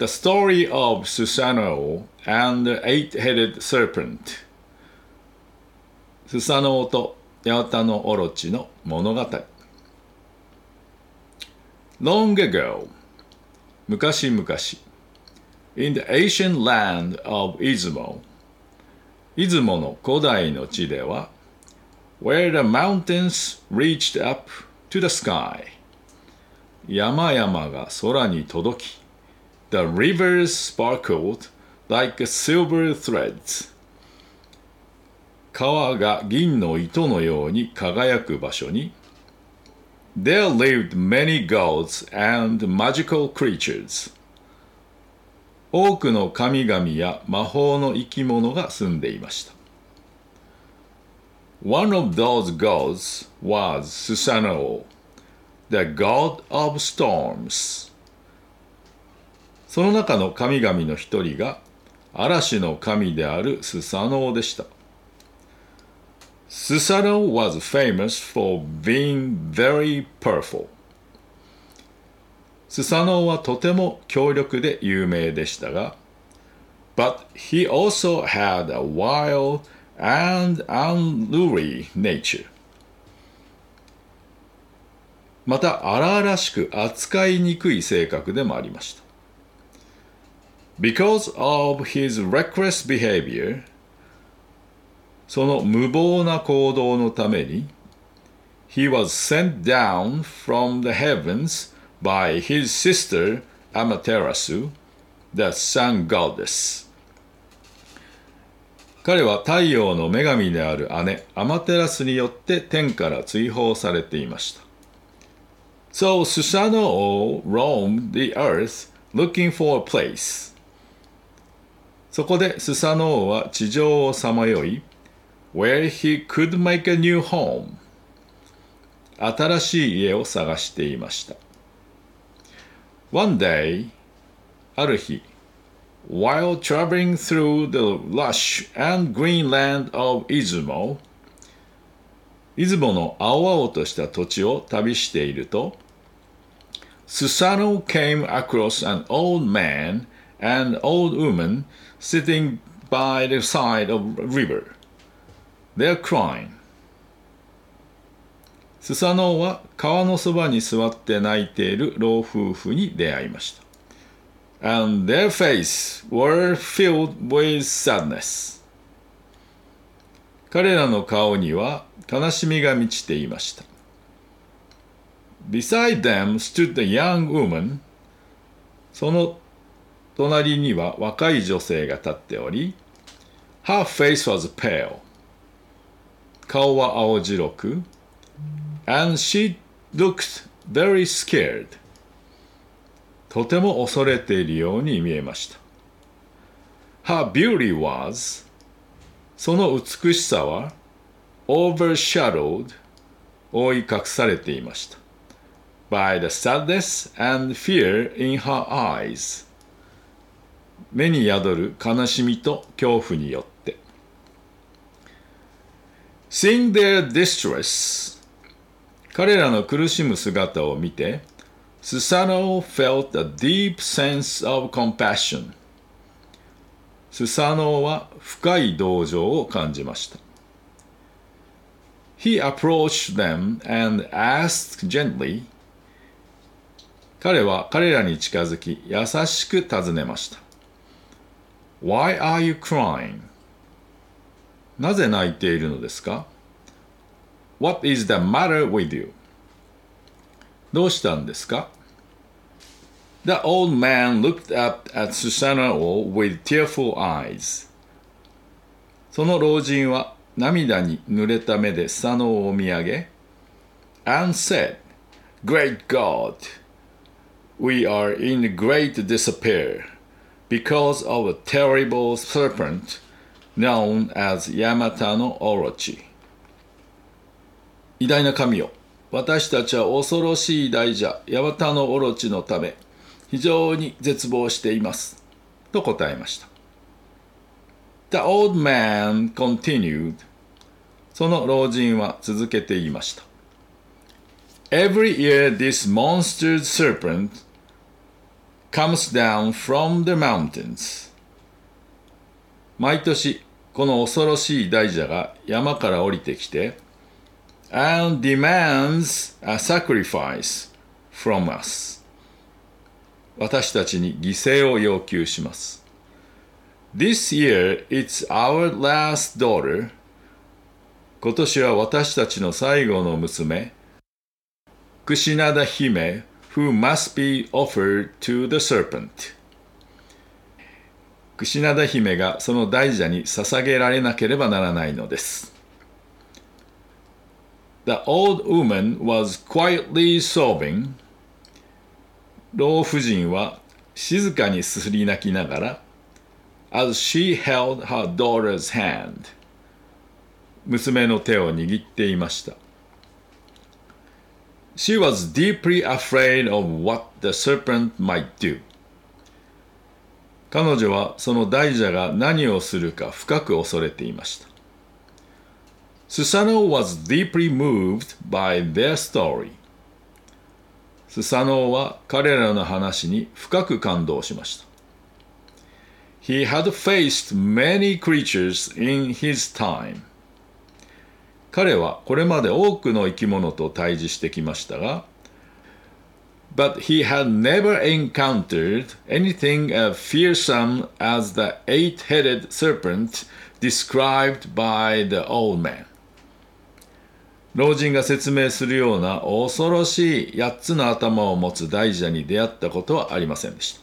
The Story of Susanoo and the Eight-Headed Serpent スサノオと八幡のオロチの物語 Long ago 昔々 In the ancient land of 出雲出雲の古代の地では Where the mountains reached up to the sky 山々が空に届き The rivers sparkled like silver threads 川が銀の糸のように輝く場所に There lived many gods and magical creatures 多くの神々や魔法の生き物が住んでいました One of those gods was Susanoo, the god of storms その中の神々の一人が嵐の神であるスサノオでした。Susanoo was famous for being very powerful. スサノオはとても強力で有名でしたが、But he also had a wild and unruly nature. また荒々しく扱いにくい性格でもありました。Because of his reckless behavior, その無謀な行動のために He was sent down from the heavens by his sister Amaterasu, the sun goddess. 彼は太陽の女神である姉アマテラスによって天から追放されていました。So Susanoo roamed the earth looking for a place. そこでスサノオは地上をさまよい Where he could make a new home 新しい家を探していました One day ある日 While traveling through the lush and green land of 出雲出雲の青々とした土地を旅していると Susanoo came across an old man and old woman sitting by the side of a river. They are crying. スサノオは川のそばに座って泣いている老夫婦に出会いました。And their faces were filled with sadness. 彼らの顔には悲しみが満ちていました。Beside them stood a young woman. その隣には若い女性が立っており、Her face was pale. 顔は青白く、And she looked very scared. とても恐れているように見えました。Her beauty was. その美しさは、overshadowed. 覆い隠されていました。By the sadness and fear in her eyes.目に宿る悲しみと恐怖によって Seeing their distress 彼らの苦しむ姿を見て Susanoo felt a deep sense of compassion スサノオは深い同情を感じました He approached them and asked gently 彼は彼らに近づき優しく尋ねましたWhy are you crying? なぜ泣いているのですか What is the matter with you? どうしたんですか The old man looked up at Susanoo with tearful eyes. その老人は涙に濡れた目でスサノオを見上げ and said, Great God, we are in great despair.Because of a terrible serpent known as ヤマタのオロチ。偉大な神よ、私たちは恐ろしい大蛇、ヤマタのオロチのため、非常に絶望しています。と答えました。The old man continued. その老人は続けて言いました。Every year this monster serpent comes down from the mountains. 毎年、この恐ろしい大蛇が山から降りてきて、and demands a sacrifice from us. 私たちに犠牲を要求します。This year, it's our last daughter. 今年は私たちの最後の娘、クシナダ姫 who must be offered to the serpent. クシナダ姫がその大蛇に捧げられなければならないのです。The old woman was quietly sobbing. 老婦人は静かにすすり泣きながら、as she held her daughter's hand. 娘の手を握っていました。She was deeply afraid of what the serpent might do. 彼女はその大蛇が何をするか深く恐れていました。Susanoo was deeply moved by their story. スサノオは彼らの話に深く感動しました。He had faced many creatures in his time. 彼はこれまで多くの生き物と対峙してきましたが、But he had never encountered anything as fearsome as the eight-headed serpent described by the old man. 老人が説明するような恐ろしい8つの頭を持つ大蛇に出会ったことはありませんでした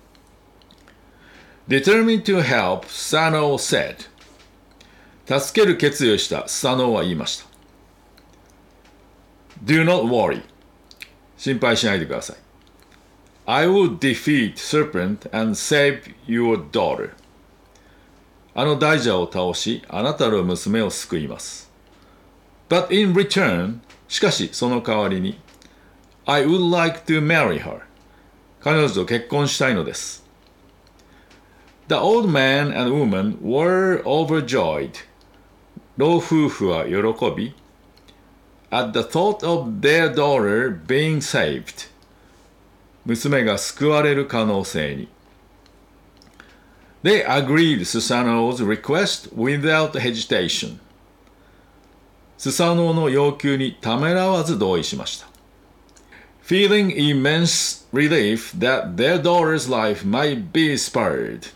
。Determined to help, Susanoo said. 助ける決意をしたスサノオは言いました。Do not worry. 心配しないでください。I will defeat serpent and save your daughter. あの大蛇を倒し、あなたの娘を救います。But in return, しかしその代わりに、I would like to marry her. 彼女と結婚したいのです。The old man and woman were overjoyed. 老夫婦は喜び、at the thought of their daughter being saved. 娘が救われる可能性に。They agreed Susanoo's request without hesitation. スサノオの要求にためらわず同意しました。Feeling immense relief that their daughter's life might be spared.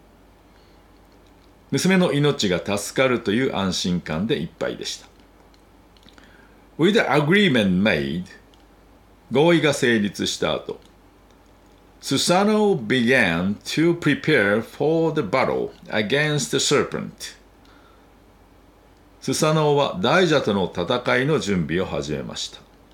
娘の命が助かるという安心感でいっぱいでした。With the agreement made, 合意が成立した後、Susanoo began to prepare for the battle against the serpent. スサノオは大蛇との戦いの準備を始めました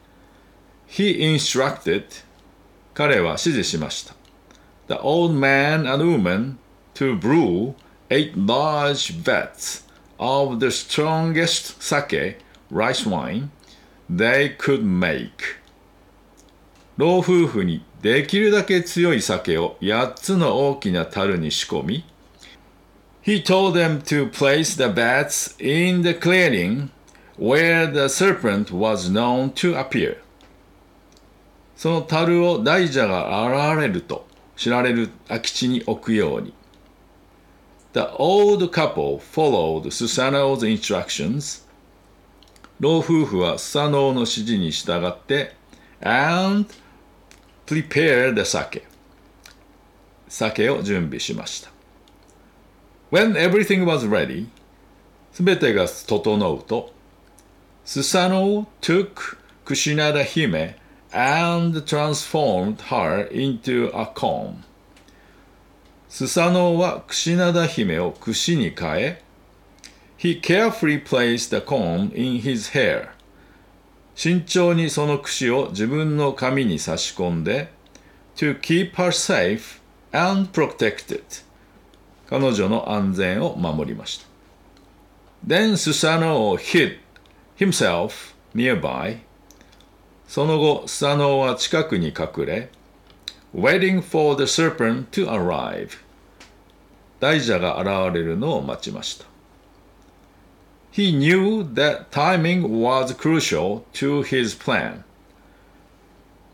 。He instructed, 彼は指示しました。The old man and woman to brew 8 large vats of the strongest sake, rice wine, they could make. 老夫婦にできるだけ強い酒を8つの大きな樽に仕込み、He told them to place the vats in the clearing where the serpent was known to appear. その樽を大蛇が現れると知られる空き地に置くように。The old couple followed Susanoo's instructions. 老夫婦はスサノオの指示に従って and prepared the sake. 酒を準備しました。When everything was ready, すべてが整うと、Susanoo took Kushinada Hime and transformed her into a comb. スサノオはクシナダ姫を櫛に変え、He carefully placed the comb in his hair. 慎重にその櫛を自分の髪に差し込んで、To keep her safe and protected. 彼女の安全を守りました。Then Susanoo hid himself nearby. その後、スサノオは近くに隠れ、Waiting for the serpent to arrive. 大蛇が現れるのを待ちました。He knew that timing was crucial to his plan.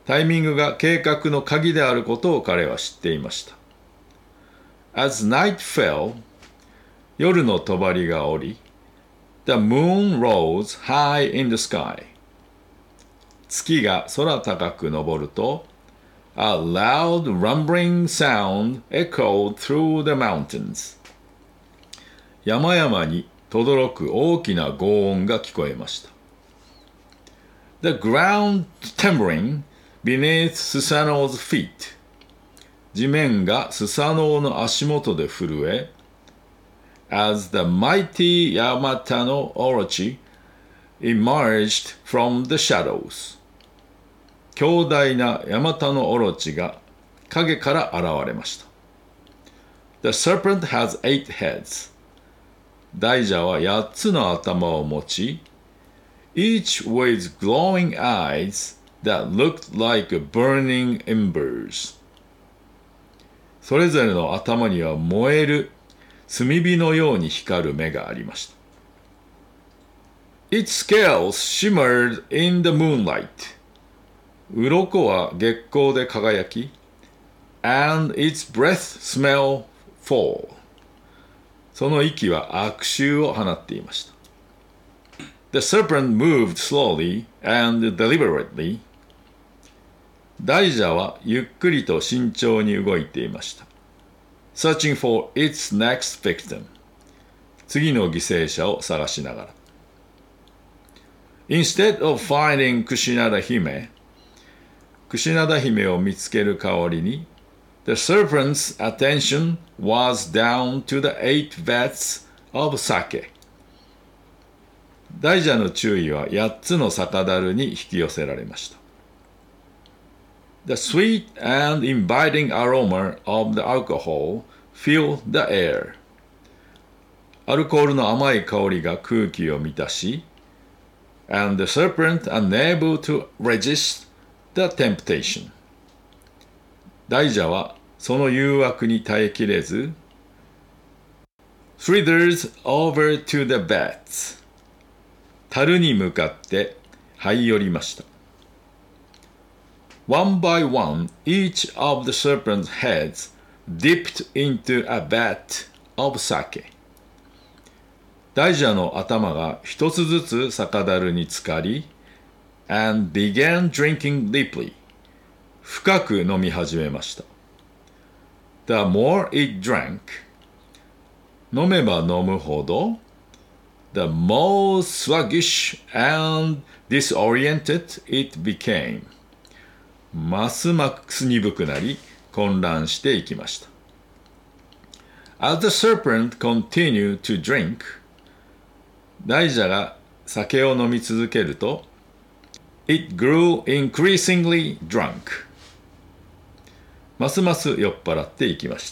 タイミングが計画の鍵であることを彼は知っていました。As night fell, 夜の帳が降り、The moon rose high in the sky. 月が空高く昇ると、A loud rumbling sound echoed through the mountains. 山々に轟く大きな轟音が聞こえました。The ground trembling beneath Susanoo's feet. 地面がスサノオの足元で震え、As the mighty Yamatano Orochi emerged from the shadows. 強大なヤマタノオロチが影から現れました。The serpent has 8 heads. 大蛇は8つの頭を持ち、each with glowing eyes that looked like burning embers. それぞれの頭には燃える炭火のように光る目がありました。Its scales shimmered in the moonlight. 鱗は月光で輝き、and its breath smelled foul. その息は悪臭を放っていました。The serpent moved slowly and deliberately. 大蛇はゆっくりと慎重に動いていました。Searching for its next victim. 次の犠牲者を探しながら。Instead of finding クシナダ姫、クシナダ姫を見つける代わりに、The serpent's attention was down to the 8 vats of sake. 大蛇の注意は8つの酒樽に引き寄せられました。The sweet and inviting aroma of the alcohol filled the air. アルコールの甘い香りが空気を満たし、and the serpent unable to resist the temptation. 大蛇はその誘惑に耐えきれず、slithers over to the vats. 樽に向かって這い寄りました。One by one, each of the serpent's heads dipped into a vat of sake. 大蛇の頭が一つずつ酒樽に浸かり、and began drinking deeply. 深く飲み始めました。The more it drank, 飲めば飲むほど、the more sluggish and disoriented it became. ますます鈍くなり、混乱していきました。As the serpent continued to drink, 大蛇が酒を飲み続けると、it grew increasingly drunk. ますます酔っ払っていきました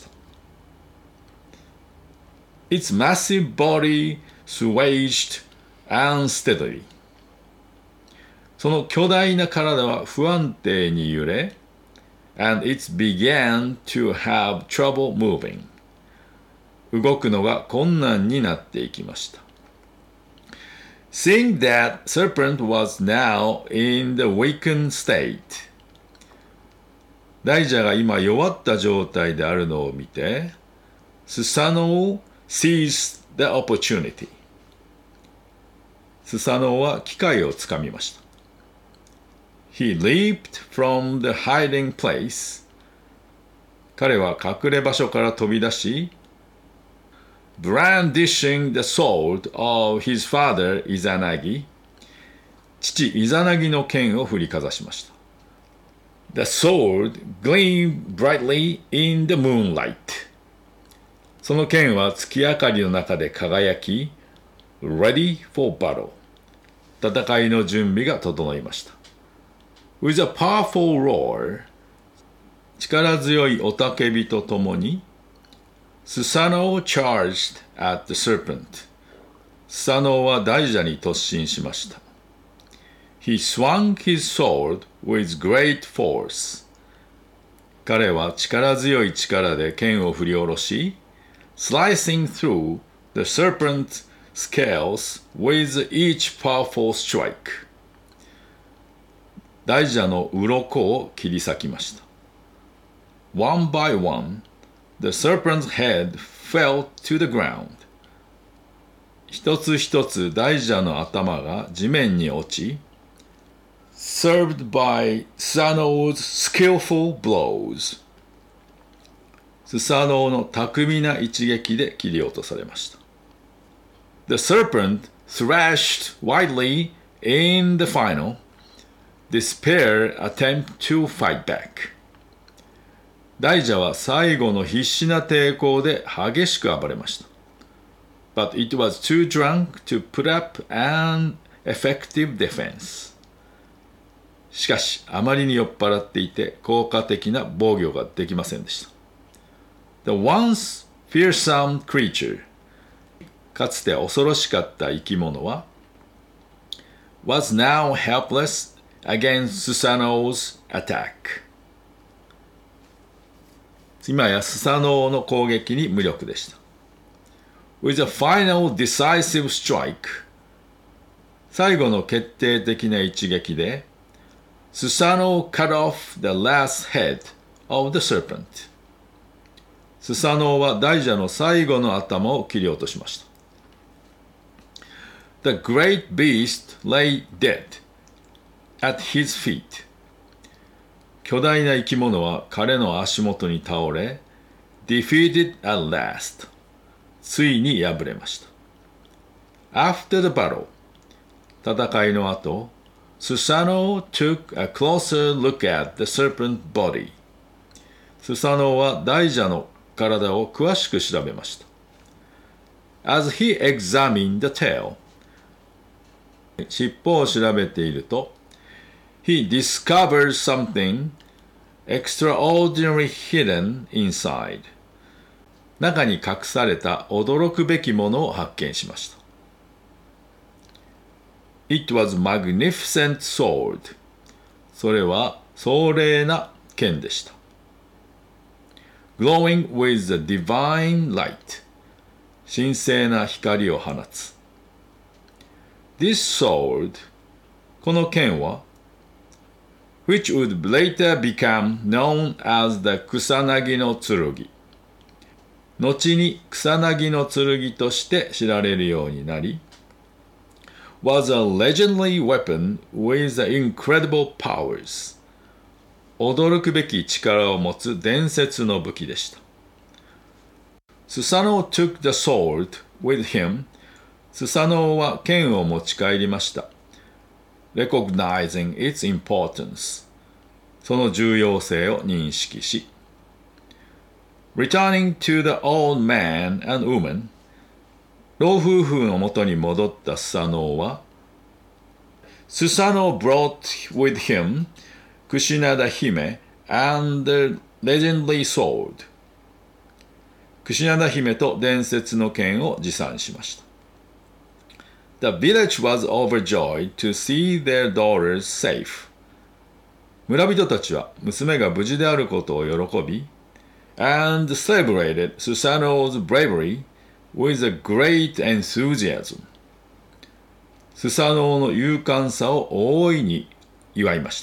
。Its massive body swayed unsteadily. その巨大な体は不安定に揺れ、and it began to have trouble moving. 動くのが困難になっていきました。Seeing that serpent was now in the weakened state. 大蛇が今弱った状態であるのを見て、Susanoo seized the opportunity. スサノオは機会をつかみました。He leaped from the hiding place. 彼は隠れ場所から飛び出し、brandishing the sword of his father Izanagi. 父イザナギの剣を振りかざしました。The sword gleamed brightly in the moonlight. その剣は月明かりの中で輝き、ready for battle. 戦いの準備が整いました。With a powerful roar, 力強い雄たけびとともに、Susanoo charged at the serpent. スサノオは大蛇に突進しました。He swung his sword with great force. 彼は力強い力で剣を振り下ろし、slicing through the serpent's scales with each powerful strike. 大蛇の鱗を切り裂きました。One by one, the serpent's head fell to the ground. 一つ一つ大蛇の頭が地面に落ち、served by Susanoo's skillful blows. スサノオの巧みな一撃で切り落とされました。The serpent thrashed wildly in the final, despair attempt to fight back. 大蛇は最後の必死な抵抗で激しく暴れました。But it was too drunk to put up an effective defense. しかし、あまりに酔っ払っていて効果的な防御ができませんでした。The once fearsome creature, かつて恐ろしかった生き物は、was now helpless against Susanoo's attack. 今やスサノオの攻撃に無力でした。With a final decisive strike, 最後の決定的な一撃で、Susanoo cut off the last head of the serpent. スサノオは大蛇の最後の頭を切り落としました。The great beast lay dead at his feet. 巨大な生き物は彼の足元に倒れ、defeated at last. ついに敗れました。After the battle, 戦いの後、Susanoo took a closer look at the serpent body. スサノオは大蛇の体を詳しく調べました。As he examined the tail, 尻尾を調べていると、he discovered something extraordinary hidden inside. 中に隠された驚くべきものを発見しました。It was magnificent sword. それは壮麗な剣でした。Glowing with the divine light. 神聖な光を放つ。This sword, この剣は、which would later become known as the 草薙の剣。後に草薙の剣として知られるようになり、was a legendary weapon with incredible powers. 驚くべき力を持つ伝説の武器でした。Susanoo took the sword with him. スサノオは剣を持ち帰りました。recognizing its importance. その重要性を認識し、Returning to the old man and woman, 老夫婦の元に戻ったスサノオは、Susanoo brought with him クシナダ姫 and the legendary sword. クシナダ姫と伝説の剣を持参しました。The village was overjoyed to see their daughters safe. 村人たちは娘が無事であることを喜び、and celebrated Susanoo's bravery with a great enthusiasm. スサノオの勇敢さを大いに祝いました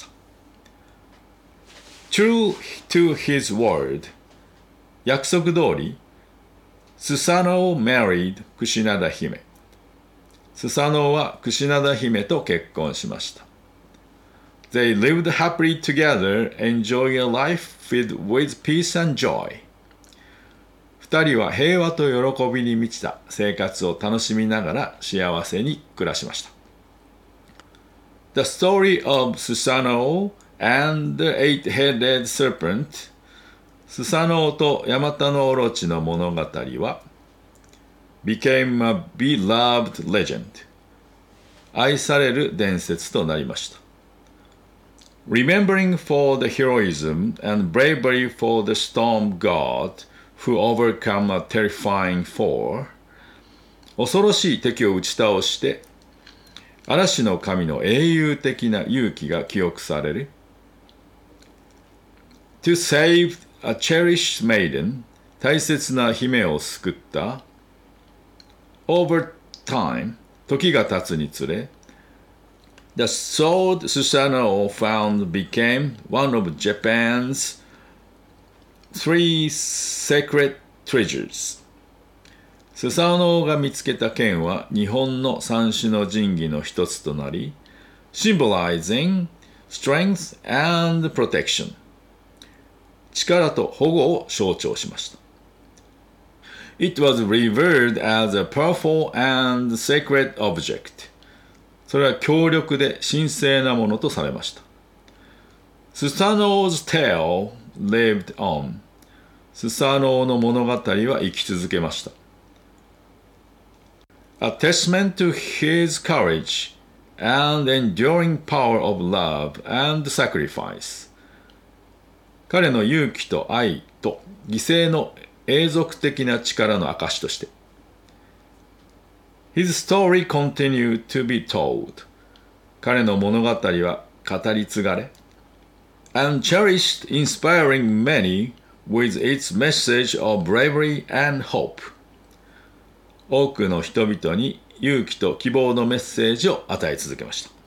。True to his word, 約束通り、スサノオ married クシナダ姫。スサノオはクシナダ姫と結婚しました。They lived happily together, enjoying a life filled with peace and joy. 二人は平和と喜びに満ちた生活を楽しみながら幸せに暮らしました。The story of Susanoo and the eight-headed serpent. スサノオとヤマタノオロチの物語はbecame a beloved legend. 愛される伝説となりました。Remembering for the heroism and bravery for the storm god who overcome a terrifying foe. 恐ろしい敵を打ち倒して嵐の神の英雄的な勇気が記憶される。To save a cherished maiden. 大切な姫を救った。Over time, 時が経つにつれ、 The sword Susanoo found became one of Japan's three sacred treasures. スサノオが見つけた剣は日本の三種の神器の一つとなり、symbolizing strength and protection 力と保護を象徴しました。It was revered as a powerful and sacred object それは強力で神聖なものとされました。スサノオ 's tale lived on スサノオの物語は生き続けました。A testament to his courage and enduring power of love and sacrifice 彼の勇気と愛と犠牲の永続的な力の証として His story continued to be told 彼の物語は語り継がれ and cherished inspiring many with its message of bravery and hope 多くの人々に勇気と希望のメッセージを与え続けました。